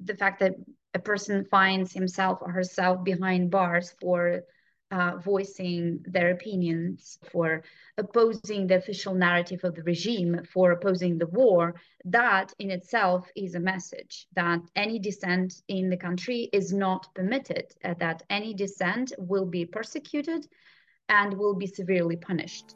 the fact that a person finds himself or herself behind bars for voicing their opinions, for opposing the official narrative of the regime, for opposing the war, that in itself is a message that any dissent in the country is not permitted, that any dissent will be persecuted and will be severely punished.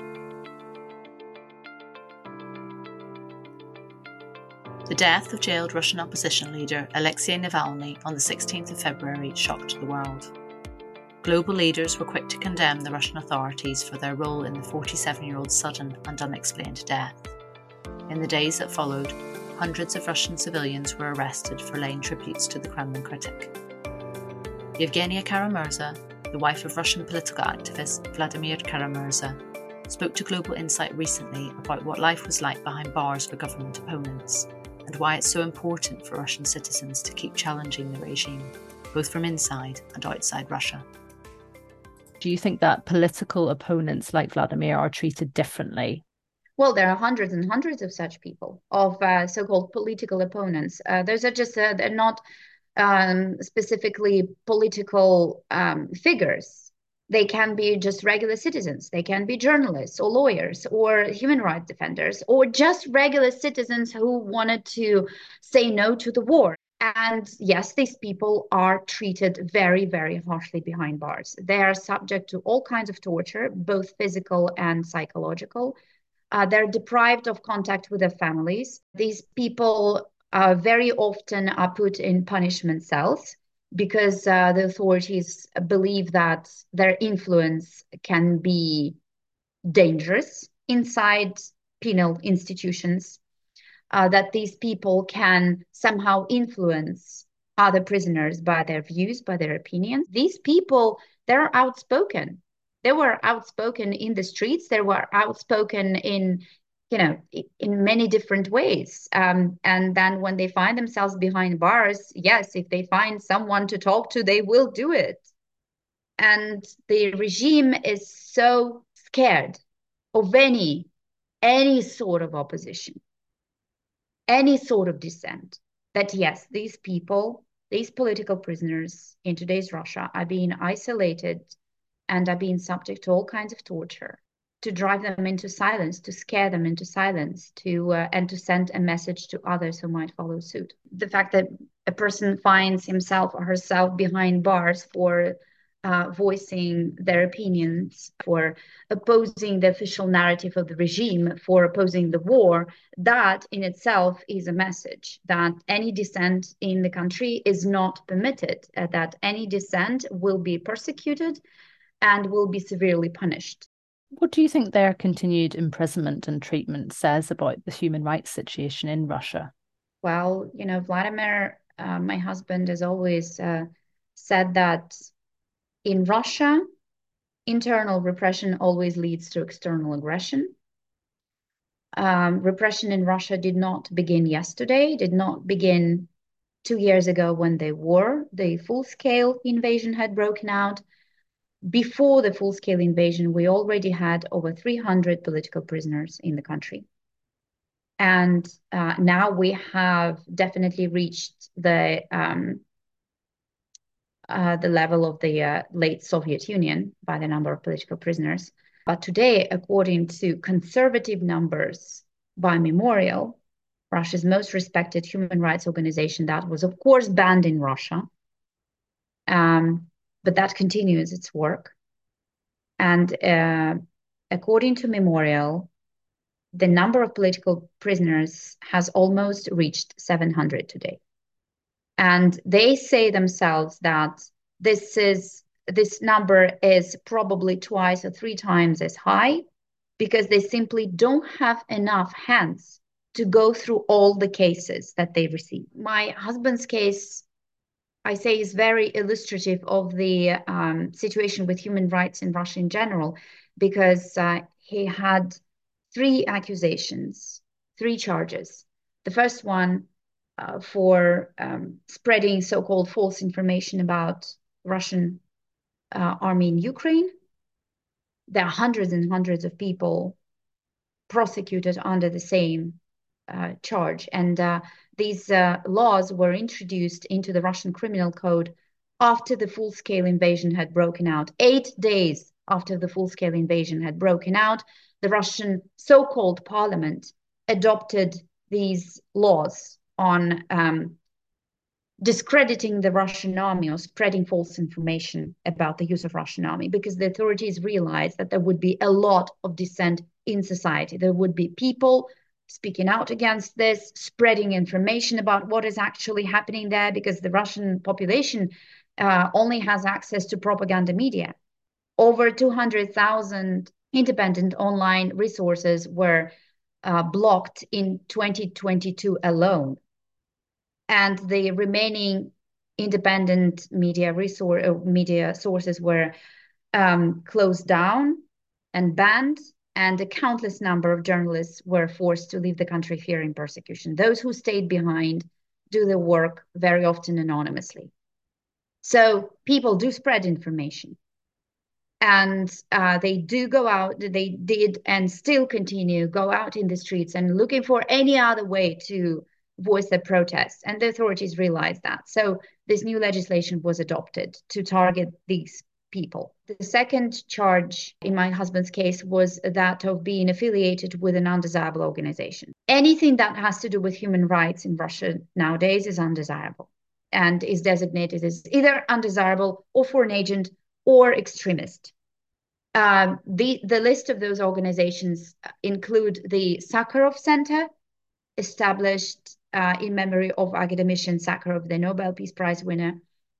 The death of jailed Russian opposition leader Alexei Navalny on the 16th of February shocked the world. Global leaders were quick to condemn the Russian authorities for their role in the 47-year-old's sudden and unexplained death. In the days that followed, hundreds of Russian civilians were arrested for laying tributes to the Kremlin critic. Yevgenia Kara-Murza, the wife of Russian political activist Vladimir Kara-Murza, spoke to Global Insight recently about what life was like behind bars for government opponents, and why it's so important for Russian citizens to keep challenging the regime, both from inside and outside Russia. Do you think that political opponents like Vladimir are treated differently? Well, there are hundreds and hundreds of such people, of so-called political opponents. Those are just, they're not specifically political figures. They can be just regular citizens. They can be journalists or lawyers or human rights defenders or just regular citizens who wanted to say no to the war. And yes, these people are treated very, very harshly behind bars. They are subject to all kinds of torture, both physical and psychological. They're deprived of contact with their families. These people very often are put in punishment cells because the authorities believe that their influence can be dangerous inside penal institutions, that these people can somehow influence other prisoners by their views, by their opinions. These people, they're outspoken. They were outspoken in the streets. They were outspoken in many different ways. And then when they find themselves behind bars, yes, if they find someone to talk to, they will do it. And the regime is so scared of any sort of opposition, any sort of dissent, that yes, these people, these political prisoners in today's Russia are being isolated and are being subject to all kinds of torture, to drive them into silence, to scare them into silence, and to send a message to others who might follow suit. The fact that a person finds himself or herself behind bars for voicing their opinions, for opposing the official narrative of the regime, for opposing the war, that in itself is a message that any dissent in the country is not permitted, that any dissent will be persecuted and will be severely punished. What do you think their continued imprisonment and treatment says about the human rights situation in Russia? Well, Vladimir, my husband, has always said that in Russia, internal repression always leads to external aggression. Repression in Russia did not begin yesterday, did not begin 2 years ago when the full-scale invasion had broken out. Before the full-scale invasion, we already had over 300 political prisoners in the country. And now we have definitely reached the level of the late Soviet Union by the number of political prisoners. But today, according to conservative numbers by Memorial, Russia's most respected human rights organization, that was, of course, banned in Russia, but that continues its work. And according to Memorial, the number of political prisoners has almost reached 700 today. And they say themselves that this number is probably twice or 3 times as high because they simply don't have enough hands to go through all the cases that they receive. My husband's case, I say, is very illustrative of the situation with human rights in Russia in general, because he had 3 accusations, 3 charges. The first one for spreading so-called false information about Russian army in Ukraine. There are hundreds and hundreds of people prosecuted under the same charge. And these laws were introduced into the Russian criminal code after the full-scale invasion had broken out. 8 days after the full-scale invasion had broken out, the Russian so-called parliament adopted these laws on discrediting the Russian army or spreading false information about the use of Russian army, because the authorities realized that there would be a lot of dissent in society. There would be people speaking out against this, spreading information about what is actually happening there, because the Russian population only has access to propaganda media. Over 200,000 independent online resources were blocked in 2022 alone. And the remaining independent media sources were closed down and banned, and a countless number of journalists were forced to leave the country fearing persecution. Those who stayed behind do their work very often anonymously. So people do spread information. And they do go out, they did and still continue go out in the streets and looking for any other way to voice their protests. And the authorities realized that. So this new legislation was adopted to target these people. The second charge in my husband's case was that of being affiliated with an undesirable organization. Anything that has to do with human rights in Russia nowadays is undesirable and is designated as either undesirable or foreign agent or extremist. The list of those organizations include the Sakharov Center, established in memory of Academician Sakharov, the Nobel Peace Prize winner,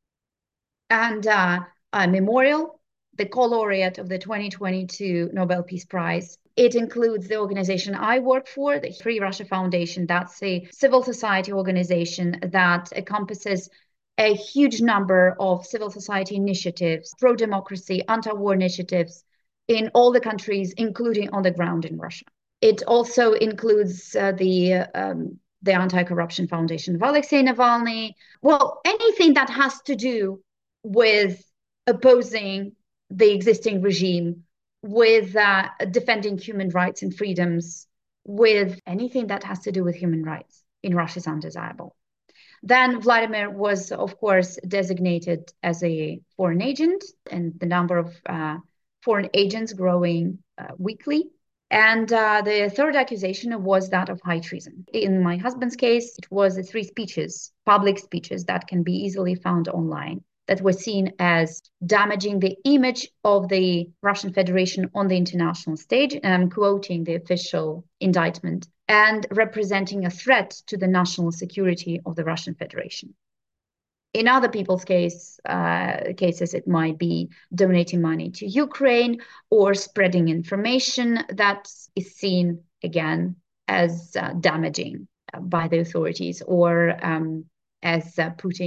and a memorial, the co-laureate of the 2022 Nobel Peace Prize. It includes the organization I work for, the Free Russia Foundation. That's a civil society organization that encompasses a huge number of civil society initiatives, pro-democracy, anti-war initiatives in all the countries, including on the ground in Russia. It also includes the Anti-Corruption Foundation of Alexei Navalny. Well, anything that has to do with opposing the existing regime, with defending human rights and freedoms, with anything that has to do with human rights in Russia is undesirable. Then Vladimir was, of course, designated as a foreign agent, and the number of foreign agents growing weekly. And the third accusation was that of high treason. In my husband's case, it was the 3 speeches, public speeches that can be easily found online, that were seen as damaging the image of the Russian Federation on the international stage, quoting the official indictment, and representing a threat to the national security of the Russian Federation. In other people's cases, it might be donating money to Ukraine or spreading information that is seen, again, as damaging by the authorities, or as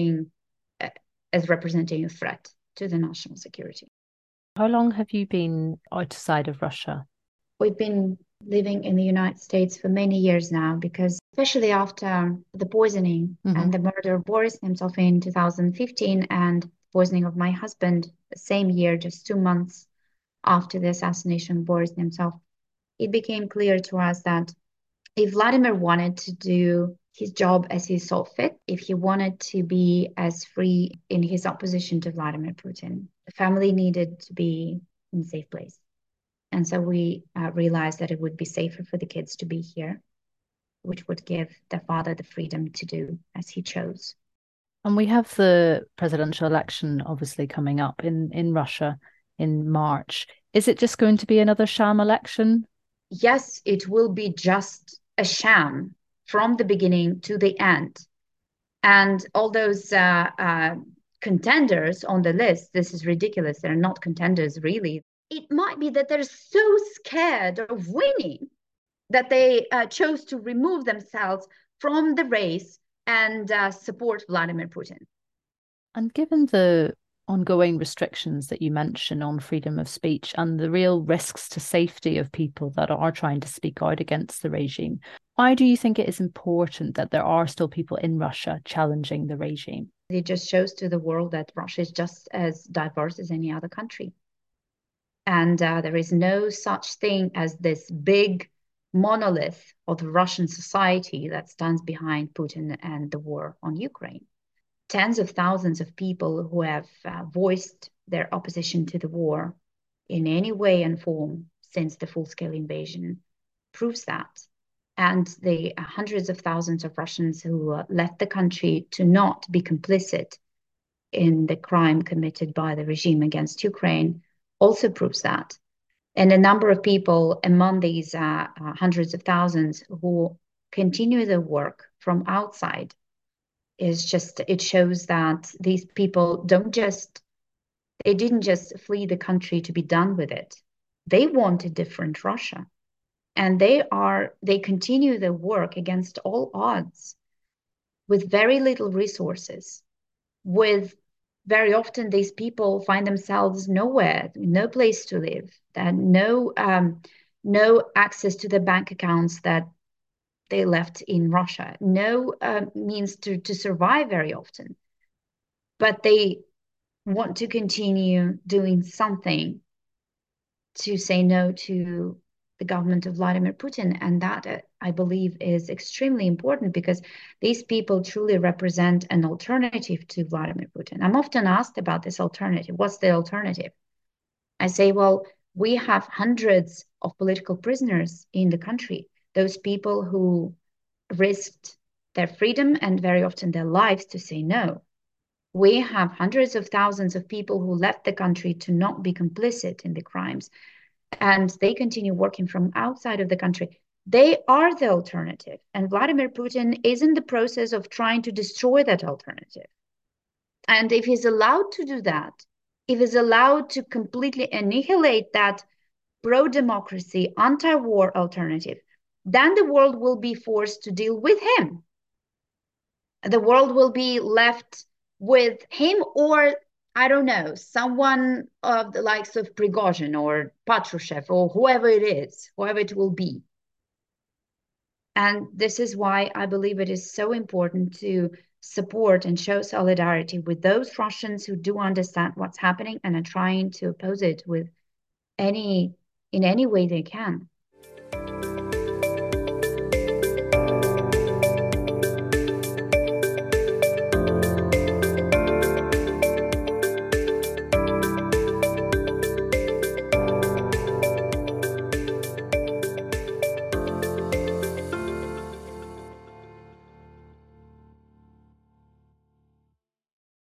representing a threat to the national security. How long have you been outside of Russia? We've been living in the United States for many years now, because especially after the poisoning and the murder of Boris Nemtsov in 2015 and poisoning of my husband the same year, just 2 months after the assassination of Boris Nemtsov, it became clear to us that if Vladimir wanted to do his job as he saw fit, if he wanted to be as free in his opposition to Vladimir Putin, the family needed to be in a safe place. And so we realized that it would be safer for the kids to be here, which would give their father the freedom to do as he chose. And we have the presidential election obviously coming up in Russia in March. Is it just going to be another sham election? Yes, it will be just a sham from the beginning to the end. And all those contenders on the list, this is ridiculous. They're not contenders, really. It might be that they're so scared of winning that they chose to remove themselves from the race and support Vladimir Putin. And given the ongoing restrictions that you mention on freedom of speech and the real risks to safety of people that are trying to speak out against the regime, why do you think it is important that there are still people in Russia challenging the regime? It just shows to the world that Russia is just as diverse as any other country. And there is no such thing as this big monolith of the Russian society that stands behind Putin and the war on Ukraine. Tens of thousands of people who have voiced their opposition to the war in any way and form since the full-scale invasion proves that. And the hundreds of thousands of Russians who left the country to not be complicit in the crime committed by the regime against Ukraine also proves that. And a number of people among these hundreds of thousands who continue their work from outside is just, it shows that these people they didn't just flee the country to be done with it. They want a different Russia. And they continue their work against all odds with very little resources, with very often these people find themselves nowhere, no place to live, and no access to the bank accounts that they left in Russia, no means to survive very often. But they want to continue doing something to say no to the government of Vladimir Putin. And that, I believe, is extremely important because these people truly represent an alternative to Vladimir Putin. I'm often asked about this alternative. What's the alternative? I say, well, we have hundreds of political prisoners in the country, those people who risked their freedom and very often their lives to say no. We have hundreds of thousands of people who left the country to not be complicit in the crimes, and they continue working from outside of the country. They are the alternative, and Vladimir Putin is in the process of trying to destroy that alternative. And if he's allowed to do that, if he's allowed to completely annihilate that pro-democracy, anti-war alternative, then the world will be forced to deal with him. The world will be left with him, or I don't know, someone of the likes of Prigozhin or Patrushev or whoever it is, whoever it will be. And this is why I believe it is so important to support and show solidarity with those Russians who do understand what's happening and are trying to oppose it in any way they can.